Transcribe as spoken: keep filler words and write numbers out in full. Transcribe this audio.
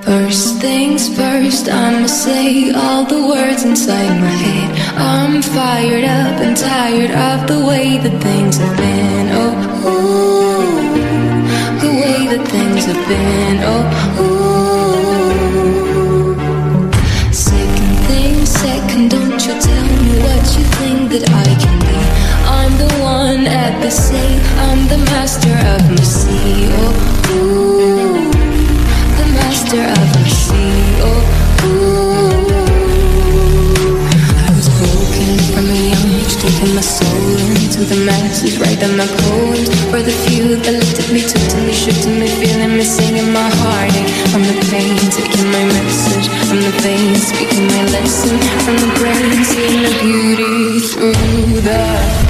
First things first, I'ma say all the words inside my head. I'm fired up and tired of the way that things have been. Oh, ooh, the way that things have been. Oh, ooh. Second thing, second, don't you tell me what you think that I can be. I'm the one at the sail, I'm the master of my sea. Oh, ooh, the master of my sea. Oh, ooh. I was broken from a young age, taking my soul into the masses, writing my poems for the few that looked at me, took to me, shook to me, feeling me, singing my heartache. From the pain, taking my message from the veins, speaking my lesson from the brain, seeing the beauty through the